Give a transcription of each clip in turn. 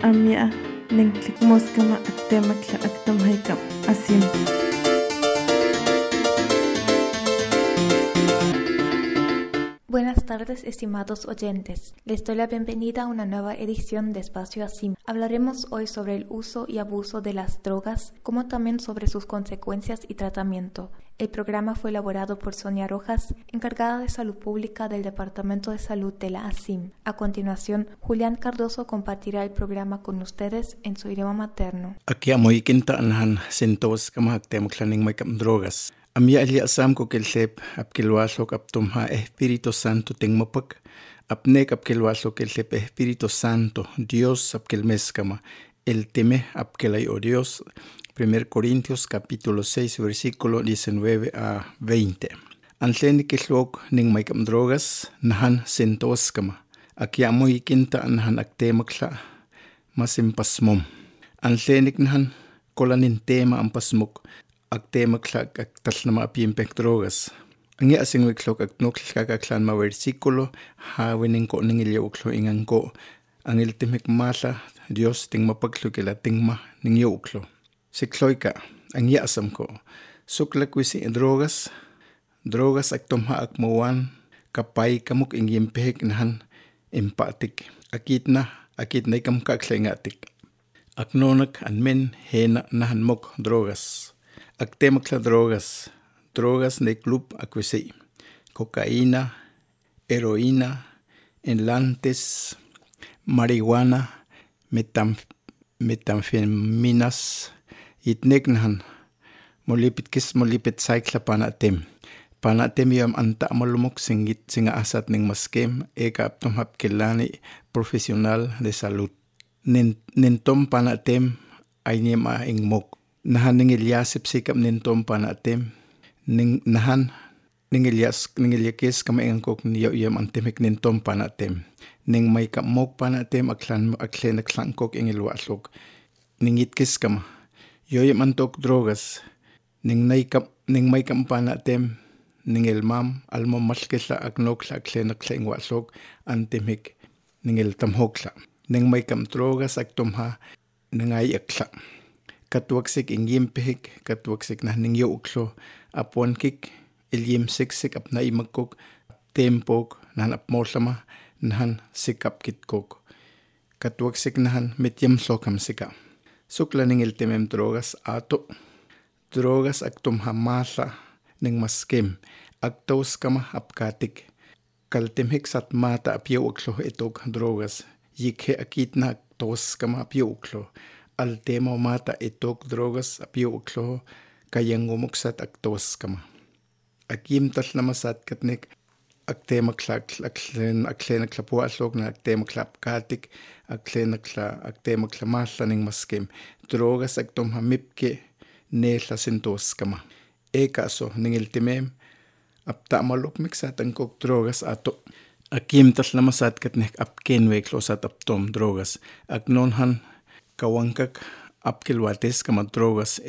amia nengtlikmoskama aktemakla aktamhaykam asim. Buenas tardes, estimados oyentes. Les doy la bienvenida a una nueva edición de Espacio ASIM. Hablaremos hoy sobre el uso y abuso de las drogas, como también sobre sus consecuencias y tratamiento. El programa fue elaborado por Sonia Rojas, encargada de Salud Pública del Departamento de Salud de la ASIM. A continuación, Julián Cardoso compartirá el programa con ustedes en su idioma materno. Aquí amoy kintaan sentos kamahaktemaklan maykam drogas. Amia ali asam ko keltep apkilwasok aptumha Espíritu Santo tingmapak apnek apkilwasok keltep Espíritu Santo Dios apkilmeskama el teme apkelay o Dios 1 Corintios capítulo 6 versículo 19 a 20. Antlen kislok ning maykam drogas nahan sentoskama. Aquí amoy kintaan nahan aktemakla masimpasmom. Antlenik nahan kolanin tema ampasmok aktemakla aktalnama apimpek drogas. Ang asing wiklok aknoklikakaklan ma versículo hawinin ko ningilya uklo inganko ang iltimik mala Dios tingmapaglo kila tingma ningyo uklo. Sikloika ang asam ko suklakwisi drogas aktomha akmawan kapay kamuk ingimpehek nahan empatik akit na ikam kaklengatik. Aknonak anmen hena nahan mok drogas. Aktemakla drogas de club akwisi, cocaína, heroína, enlantes, marihuana, metanfetaminas, itneknahan, molipit saikla panatem yam anta malumok singa asat ning maskem eka aptom hapkelani profesional de salud. Nentom panatem ay niyama ingmok. Nahan ningilyasip sikap nintom panatem nahan ningilyakis kamaingkok niyo yam antemik nintom panatem ning may kamok panatem aklen aklankok ingilwaslok ningitkis kama yoyam antok drogas ning may kam panatem ningilmam almo malkisla aknokla aklenwaslok antemik ningil tamhokla ning may kam drogas aktomha nangay akla. Katwaksik ingimpehik, katwaksik na ningyo uklo, aponkik, ilyimsiksik ap na imagkok, tempok, nahan apmoslama, nahan sikap kitkok. Katwaksik nahan mityamslokam sika. Sukla ning iltimem drogas ato, drogas aktum hamasa ning maskim, aktos kama apkatik. Kaltimhik sat mata apyo uklo itok drogas, yikhe akit na aktos kama apyo uklo. Al tema mata itok drogas apyo uklo kayangumuksat aktos kama. Akim talnamasat katnik aktemakla aklenakla puaslok na aktemakla apkatik aktemakla masla ning maskim. Drogas aktom hamipke nesla sintos kama. Ekaso ning iltimem aptamalok miksat angkok drogas ato. Akim talnamasat katnik apkenweklo sat aptom drogas. Agnonhan kawankak apkilwates kama drogas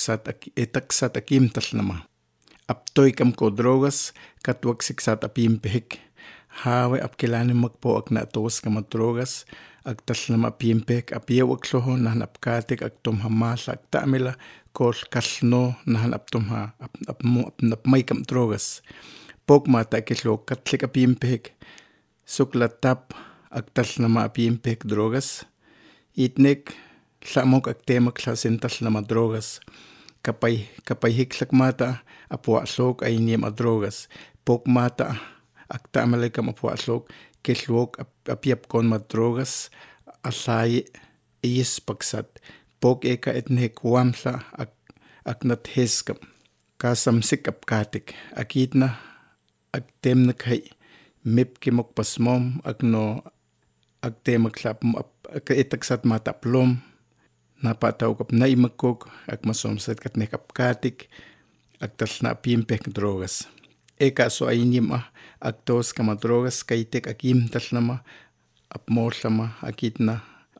etaksat akimtalnama. Aptoy kam ko drogas katwaksiksat apimpehik. Hawe apkilanim magpo aknatos kama drogas aktalnama apimpehik apiyawakloho nahan apkatik aktom hamasa aktamila kol kalno nahan aptomha apmay kam drogas. Pok mata akilo katlik apimpehik suklatap aktalnama apimpehik drogas. Itnek tlamok aktemakla sentalnama drogas. Kapay hiklak mata apuaslok ay niyam a drogas. Pok mata aktamalekam apuaslok kislok apiapkon ma drogas asay iispaksat. Pok eka etnek wamsa aknatheskam. Kasamsik apkatik. Akitna aktemnakhay mipkimok pasmom akno aktemakla etaksat mata plom napataw kap naimagkok akmasomsat katnek apkatik aktalna apimpek drogas. Eka so aynima aktos kama drogas kaitek akim talnama apmoslama akitna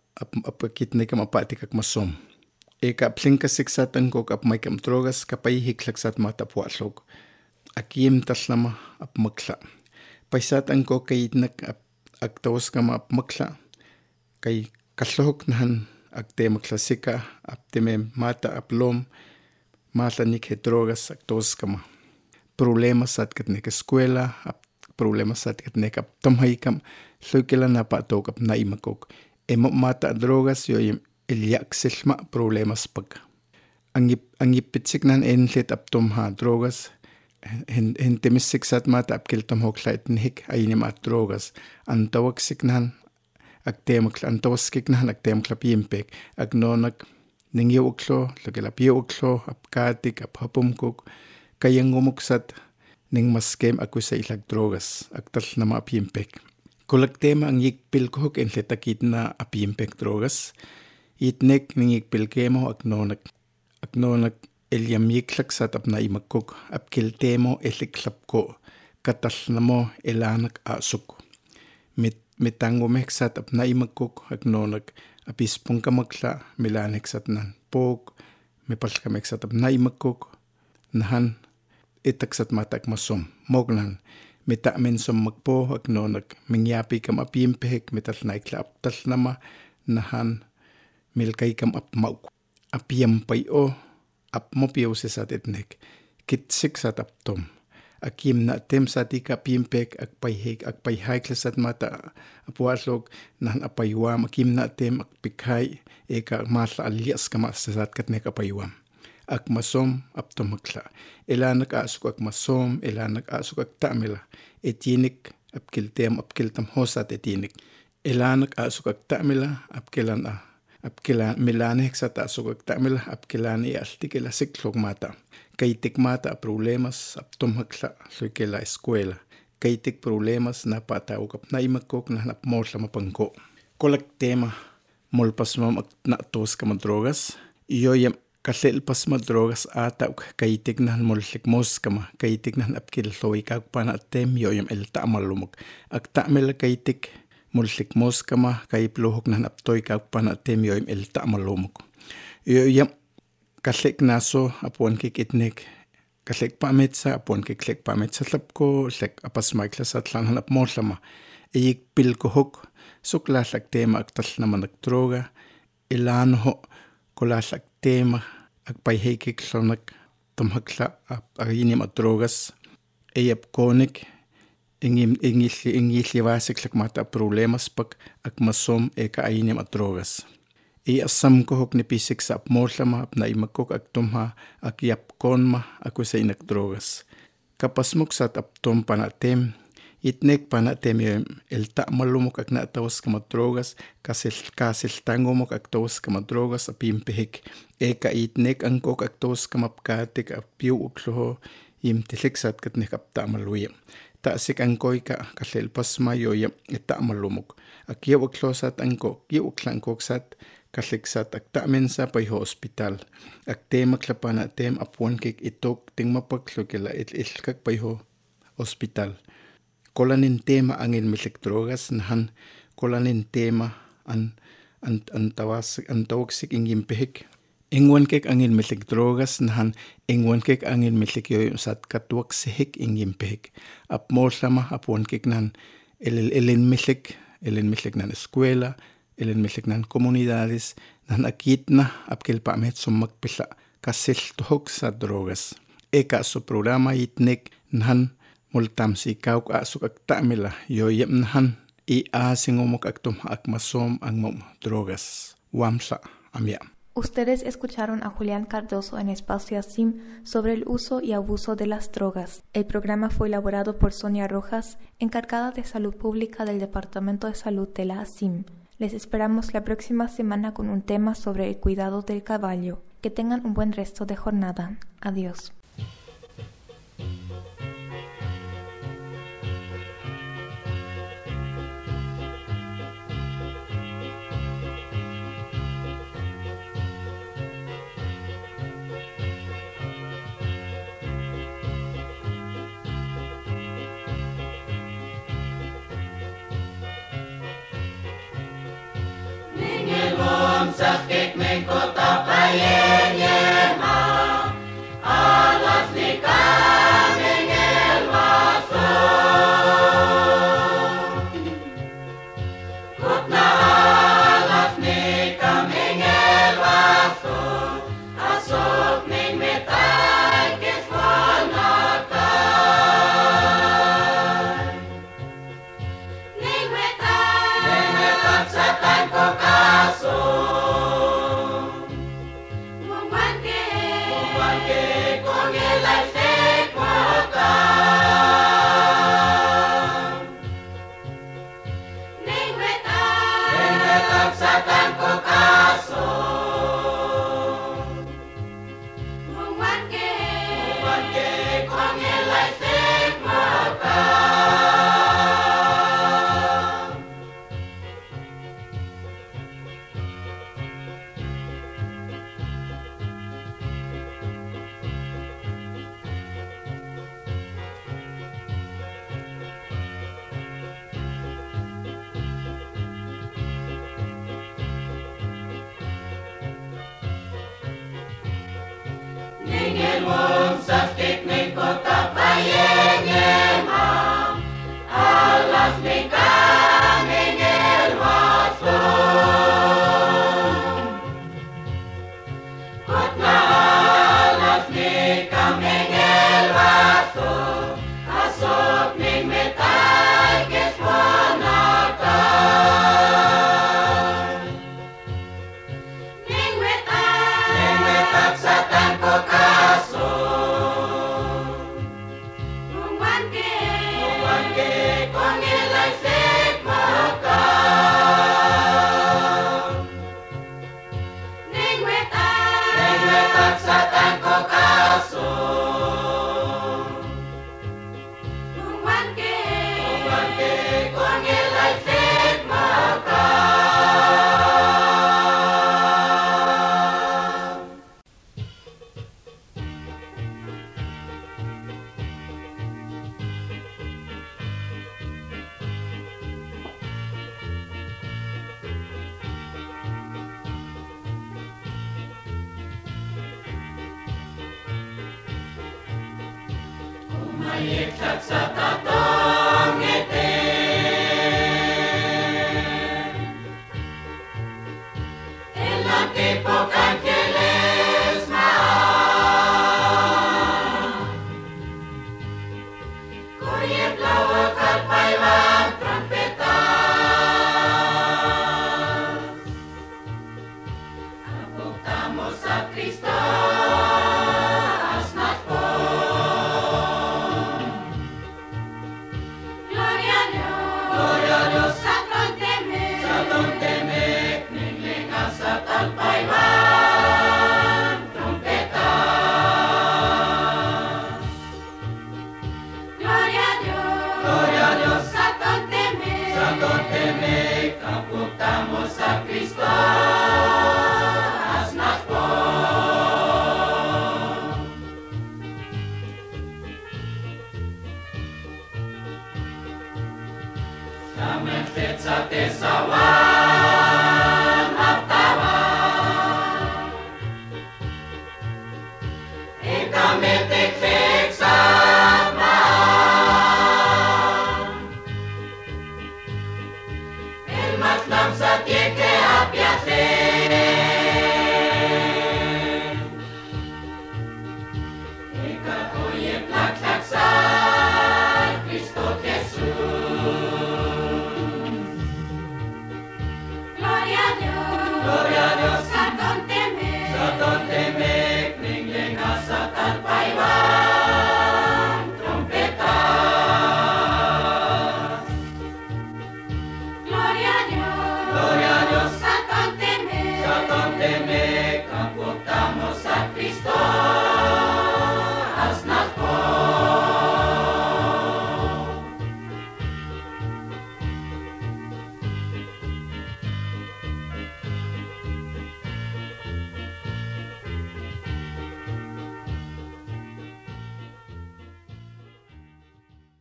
kama apatik akmasom. Eka aplinkasikzat angkok apmay kam drogas kapay hiklaksat mata puaslok. Akim talnama apmakla. Paisat angkok kayitnak aktos kama apmakla kay Kallohok nahan agtema klasika apteme mata aplom matlanik he drogas actos kama problemas at katnek escuela problemas at katnek aptomhaikam loikela na patok ap naimakok emo mata drogas yo eliakselma problemas pag angipitsik nan enlet aptomha drogas hentemisik sat mata apkeltam hoklait hik ayinima drogas antawaksik nan agtemakla antawaskik nan agtemakla pimpek agnonak ningiuklo lagela piuklo apkatik aphapumkok kayangumuksat ning maskem akusa ilag drogas aktal nama pimpek kolaktema ang yikpil kohok enletakit na apimpek drogas itnek ning yikpil kemo agnonak eliamyiklak sat apna imakok apkeltemo eliklapko katal namo elanak asuk mitangomek sat apna imakok agnonak apispong kamakla milanek sat nan pok mipalkamek sat apna imakok nahan itaksat matak masom mognan mitamen som magpo agnonak mingyapi kam apimpek mital naikla aptal nama nahan milkay kam apmauk apiampay o apmopiaw sat etnek kitsik sat aptom akim na tem satika pimpek agpayhek sat mata apuaslog nahan apayuam akim na tem akpikhay eka masla alias kama sat katnek apayuam akmasom aptomakla elanak asuk akmasom elanak asuk aktamila etinik apkiltam hosat etinik elanak asuk aktamila apkelan milanek sat asuk aktamila apkelan altikela siklog mata kaitik mata problemas aptomakla loikela escuela kaitik problemas na patawak na imakok na napmosla mapangko kolaktema molpasmam na tos kama drogas iyoyam kalel pasma drogas atauk kaitik nan mollik moskama kaitik nan apkil loikak panatem yoyam el tamalumuk aktamel kaitik mollik moskama kaiplohok nan aptoikak panatem yoyam el tamalumuk yoyam kalek naso apuan kikitnek kalek pametsa apuan kiklek pametsa tlapko lek apasmaikla satlan hanap moslama eyik pilkohok suklaslak tema aktal naman droga ilanho kolaslak tema agpayhekik slonak tomhakla aginim at drogas eyap konik ingilivasik mata problemas pag agmasom eka aginim at drogas asam kohok ni pisik sa apmoslama apna imakok agtomha agyap konma akusa inak drogas kapasmok sat aptom panatem itnek panatem el tamalumok ag natawas kama drogas kasil tangomok agtawas kama drogas apimpehik eka itnek angkok agtawas kama apkatik apiu ukloho imtilik sat katnek aptamaluyam tasik angkoy ka kalel pasma yoyam itamalumok agyaw uklo sat angkok uklang sat kalik sat agtamen sa payho hospital agtemak lapanatem apuan kik itok tingmapaglo kila ilkak payho hospital kolanin tema angin milik drogas nahan kolanin tema antawaksik ingin pehik ingwan kek angin milik drogas nahan ingwan kek angin milik yoyum sat katwaksihik ingin pehik apmoslama apuan kek nan elin milik nan escuela elin milik nan komunidades nan akitna apkel pamet magpila kasil tuhok sa drogas eka so programa itnek nahan multam si kauk asuk agtamila yoyam nahan asingomok agtom akmasom angmom drogas wamsa amya. Ustedes escucharon a Julián Cardoso en Espacio ASIM sobre el uso y abuso de las drogas. El programa fue elaborado por Sonia Rojas, encargada de Salud Pública del Departamento de Salud de la ASIM. Les esperamos la próxima semana con un tema sobre el cuidado del caballo. Que tengan un buen resto de jornada. Adiós. Sakit ng kota payenye ma alas ni kaming elwaso kut na alas ni Amen, Tetsa, Tesawa.